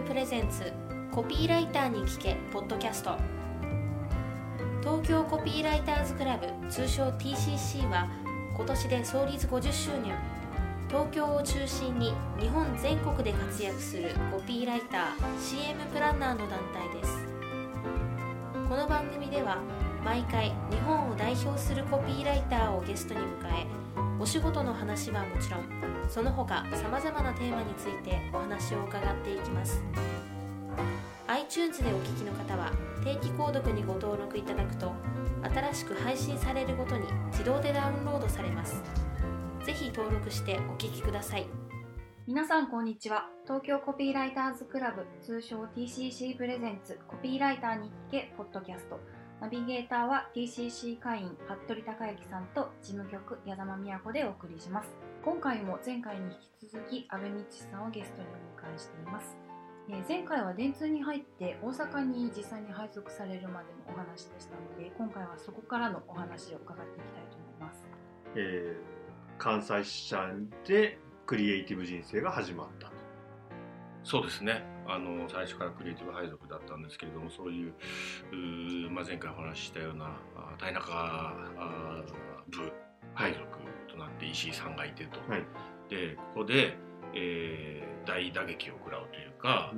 プレゼンツコピーライターに聞けポッドキャスト。東京コピーライターズクラブ、通称 TCC は今年で創立50周年。東京を中心に日本全国で活躍するコピーライター、CM プランナーの団体です。この番組では毎回日本を代表するコピーライターをゲストに迎え、お仕事の話はもちろん、その他さまざまなテーマについてお話を伺っていきます。 iTunes でお聞きの方は定期購読にご登録いただくと、新しく配信されるごとに自動でダウンロードされます。ぜひ登録してお聞きください。 皆さんこんにちは。東京コピーライターズクラブ、通称 TCC プレゼンツコピーライターに聞けポッドキャスト。ナビゲーターは TCC 会員服部孝之さんと事務局矢沢美也子でお送りします。今回も前回に引き続き阿部道さんをゲストにお迎えしています。前回は電通に入って大阪に実際に配属されるまでのお話でしたので、今回はそこからのお話を伺っていきたいと思います。 関西支社でクリエイティブ人生が始まったと。 そうですね。最初からクリエイティブ配属だったんですけれども、そういう、前回お話ししたような田中部配属となって石井さんがいてと、はい、でここで、大打撃を食らうというか、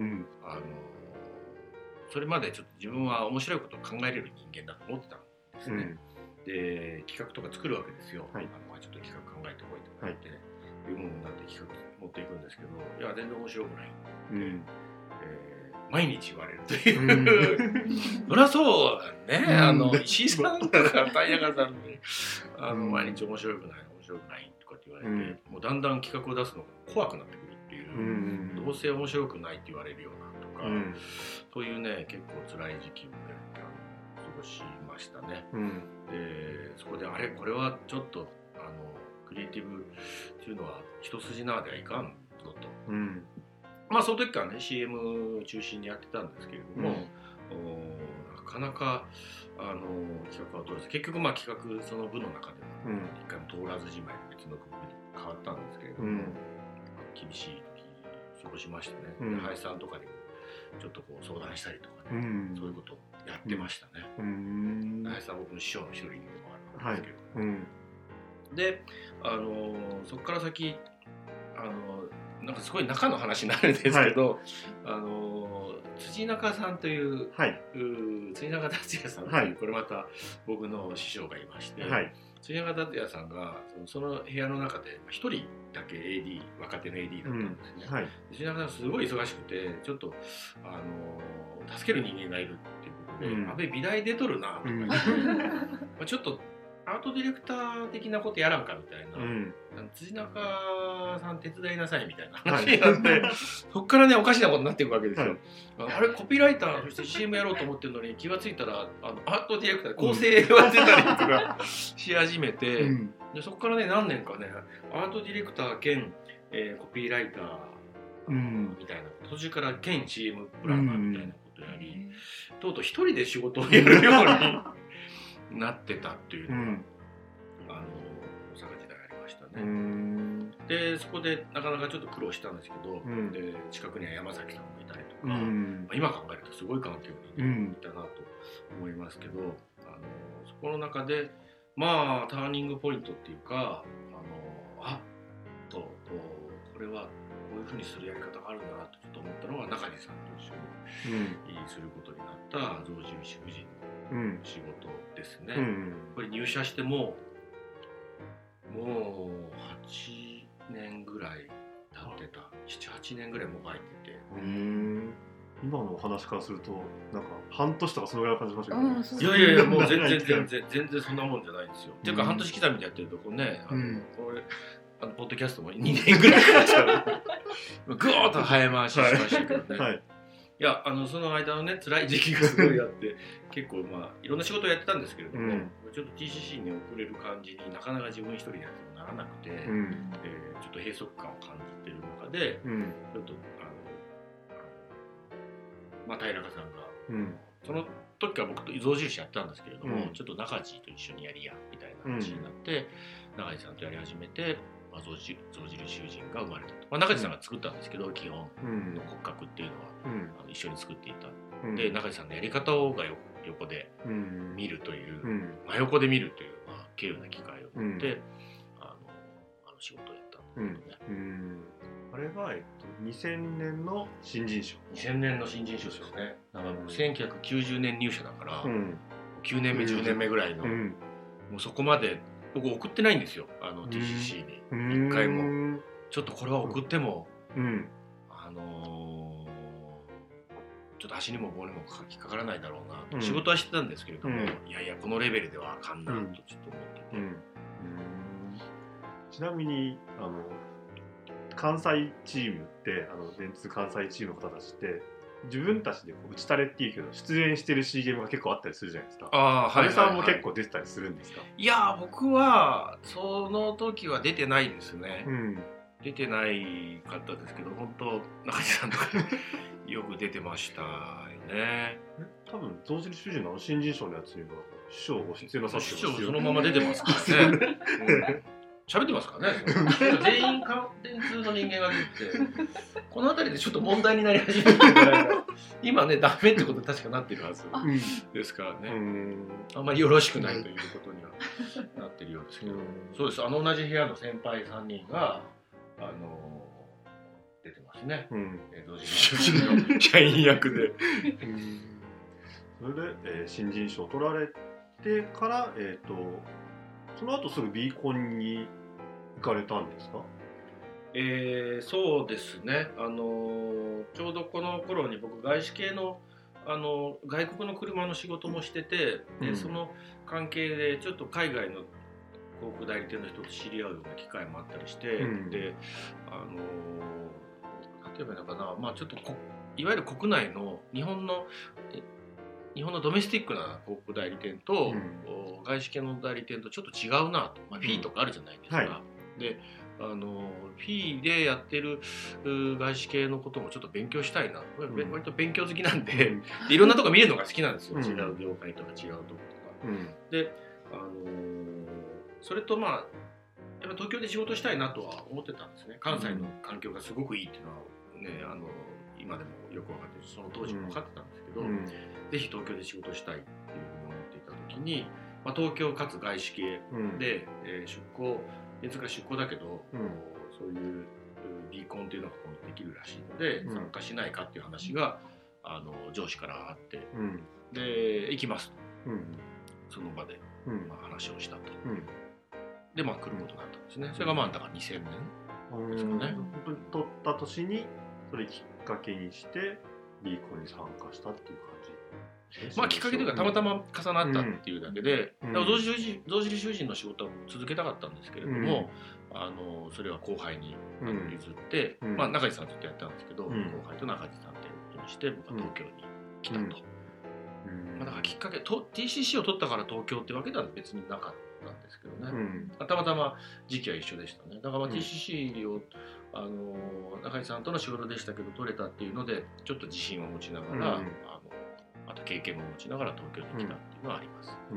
それまでちょっと自分は面白いことを考えれる人間だと思ってたんですね。で企画とか作るわけですよ。はい、ちょっと企画考えてこいとか言って、いうものになって企画持っていくんですけど、いや全然面白くない。毎日言われるというそりゃそうだね。石井さんとか田中さんに毎日面白くないとかって言われて、もうだんだん企画を出すのが怖くなってくるっていう、どうせ面白くないって言われるようなとか、そういうね結構辛い時期をね過ごしましたね。でそこでこれはちょっとクリエイティブっていうのは一筋縄ではいかんぞと、その時からね CM 中心にやってたんですけれども、なかなか企画は通らず、結局企画その部の中では一回も通らずじまいで別の区に変わったんですけれども、厳しい時過ごしましたね。林さんとかにもちょっとこう相談したりとかね、そういうことをやってましたね。林さんは僕の師匠の一人でもあるんですけど、でそこから先なんかすごい中の話になるんですけど、辻中さんという、辻中達也さんという、これまた僕の師匠がいまして、辻中達也さんがその部屋の中で一人だけ AD、 若手の AD だったんですね。辻中さんすごい忙しくて、ちょっと助ける人間がいるっていうことで、安倍美大出とるなとか言ってちょっとアートディレクター的なことやらんかみたいな、辻中さん手伝いなさいみたいな話になって、そっからねおかしなことになっていくわけですよ。あれコピーライターとして CM やろうと思ってるのに、気がついたらアートディレクターで構成やってたりとかし始めて、でそこからね何年かねアートディレクター兼、コピーライターみたいな、途中から兼 CM プランナーみたいなことやり、とうとう一人で仕事をやるようになってたっていうのが、大阪時代ありましたね。でそこでなかなかちょっと苦労したんですけど、で近くには山崎さんもいたりとか、今考えるとすごい環境に、いたなと思いますけど、そこの中でターニングポイントっていうか、これはこういうふうにするやり方があるんだなとちょっと思ったのが、中地さんと一緒にすることになった象印夫人の仕事ですね。これ入社してもう8年ぐらい経ってた、7、8年ぐらいもう入ってて、 今のお話からするとなんか半年とかそのぐらいの感じしましたけど、 いやもう全然そんなもんじゃないんですよ。っていうか半年刻みでやってるとこうね、これポッドキャストも2年ぐらいかかっちゃうぐーっと早回ししましたけどね。いやその間のね辛い時期がすごいあって結構いろんな仕事をやってたんですけれども、ちょっと TCC に遅れる感じになかなか自分一人でやってもならなくて、ちょっと閉塞感を感じてる中で、ちょっと平中さんが、その時から僕と象印やったんですけれども、ちょっと中地と一緒にやりやみたいな話になって、中地さんとやり始めて、 象印囚人が生まれたと、中地さんが作ったんですけど、基本の骨格っていうのは、一緒に作っていた、で中地さんのやり方をが横で見るという、真横で見るという、稀有な機会を持って、あの仕事をやったんだけどね。 あれが、2000年の新人賞。 2000年の新人賞ですよね。だから1990年入社だから、9年目10年目ぐらいの、もうそこまで僕送ってないんですよ、TCC に一回も。ちょっとこれは送っても、ちょっと足にも棒にも引っかからないだろうなと、仕事はしてたんですけれども、いやいやこのレベルではあかんなとちょっと思ってて、 ちなみに関西チームって電通関西チームの方たちって自分たちで打ちたれっていうけど出演してる CM が結構あったりするじゃないですか。安倍さんも結構出てたりするんですか？ いや僕はその時は出てないですね、出てないかったですけど、本当中地さんとかよく出てましたよね。 多分象印囚人の新人賞のやつには師匠ご出演なさってますよ。 師匠そのまま出てますからね。喋ってますからね。全員電通の人間が出て、この辺りでちょっと問題になり始めてるんじゃないか。今ねダメってこと確かなってるはずですからね。あんまりよろしくないということにはなってるようですけど、そうです。同じ部屋の先輩3人が出てますね。同時に主人の社員役で。 それで、新人賞を取られてから、その後すぐ B コンに行かれたんですか？ そうですね。ちょうどこの頃に僕外資系の外国の車の仕事もしてて、でその関係でちょっと海外の航空代理店の人と知り合うような機会もあったりして、で例えばなんかな、ちょっといわゆる国内の日本のドメスティックな航空代理店と、外資系の代理店とちょっと違うなと、フィーとかあるじゃないですか。でフィーでやってる外資系のこともちょっと勉強したいな、割と勉強好きなんで、いろんなとこ見るのが好きなんですよ、違う業界とか違うとことか。でそれとやっぱ東京で仕事したいなとは思ってたんですね。関西の環境がすごくいいっていうのはね、今でもよく分かってるし、その当時も分かってたんですけど、ぜひ東京で仕事したいっていうふうに思っていた時に、東京かつ外資系で、出向電通から出向だけど、そういう B コンっていうのが今度できるらしいので、参加しないかっていう話が上司からあって、で行きますと、その場で、話をしたと、で来ることになったんですね。それがだから2000年ですかね。 本当に取った年にそれきっかけにして B コンに参加したっていう感じ。 きっかけというかたまたま重なったっていうだけで、象印囚人の仕事は続けたかったんですけれども、それは後輩に譲って、中地さんとずっとやったんですけど、後輩と中地さんということにして僕は東京に来たと。だからきっかけTCC を取ったから東京ってわけでは別になかったんですけどね、たまたま時期は一緒でしたね。だからTCC を中地さんとの仕事でしたけど取れたっていうのでちょっと自信を持ちながら、あと経験も持ちながら東京に来たっていうのはあります。 や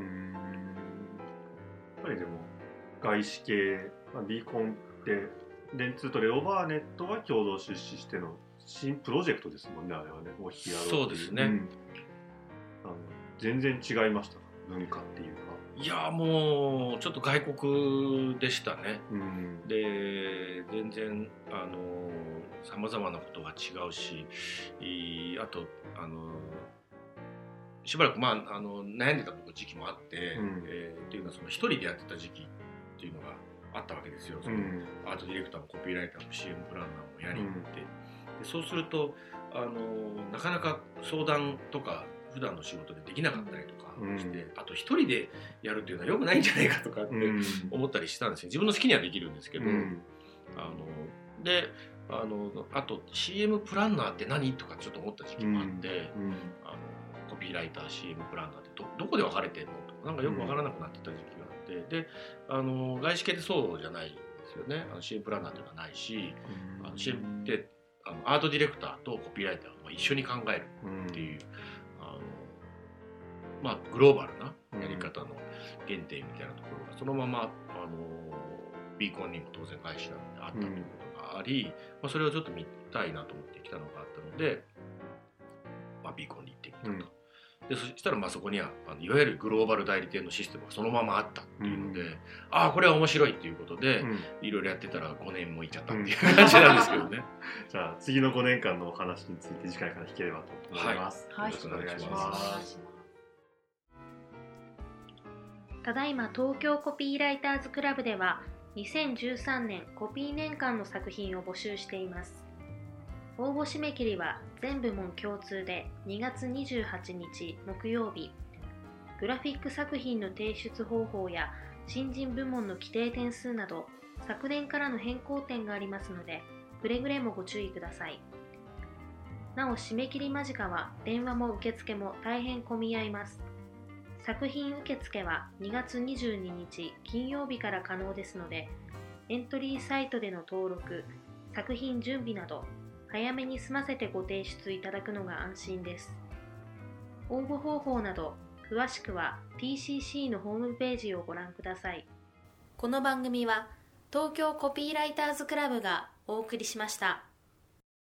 っぱりでも外資系、B コンって電通とレオバーネットが共同出資しての新プロジェクトですもんね、あれはね。もうそうですね、 全然違いました、文化っていうか。 いやもうちょっと外国でしたね、で全然さまざまなことが違うし、あとしばらく悩んでた時期もあって、っていうのはその一人でやってた時期っていうのがあったわけですよ。そのアートディレクターもコピーライターも CM プランナーもやりに行って、でそうするとなかなか相談とか普段の仕事でできなかったりとかして、あと一人でやるっていうのは良くないんじゃないかとかって思ったりしたんですよ。自分の好きにはできるんですけど、であと CM プランナーって何とかちょっと思った時期もあって、コピーライター CM プランナーってどこで分かれてんのとかなんかよく分からなくなってた時期があって、で外資系ってそうじゃないですよね。CM プランナーっていうのはないし、CM ってアートディレクターとコピーライターが一緒に考えるっていう、グローバルなやり方の原点みたいなところがそのままB ビーコンにも当然外資なのであったということがあり、それをちょっと見たいなと思ってきたのがあったので、ビーコンに行ってみたと。でそしたらそこにはいわゆるグローバル代理店のシステムがそのままあったっていうので、これは面白いっていうことで、いろいろやってたら5年もいっちゃったっていう感じなんですけどね。 じゃあ次の5年間のお話について次回から聞ければと思います。 はい、 よろしくお願いします。 ただいま東京コピーライターズクラブでは2013年コピー年間の作品を募集しています。応募締め切りは全部門共通で2月28日木曜日。グラフィック作品の提出方法や新人部門の規定点数など昨年からの変更点がありますので、くれぐれもご注意ください。なお締め切り間近は電話も受付も大変混み合います。作品受付は2月22日金曜日から可能ですので、エントリーサイトでの登録、作品準備など早めに済ませてご提出いただくのが安心です。応募方法など詳しくは TCC のホームページをご覧ください。この番組は東京コピーライターズクラブがお送りしました。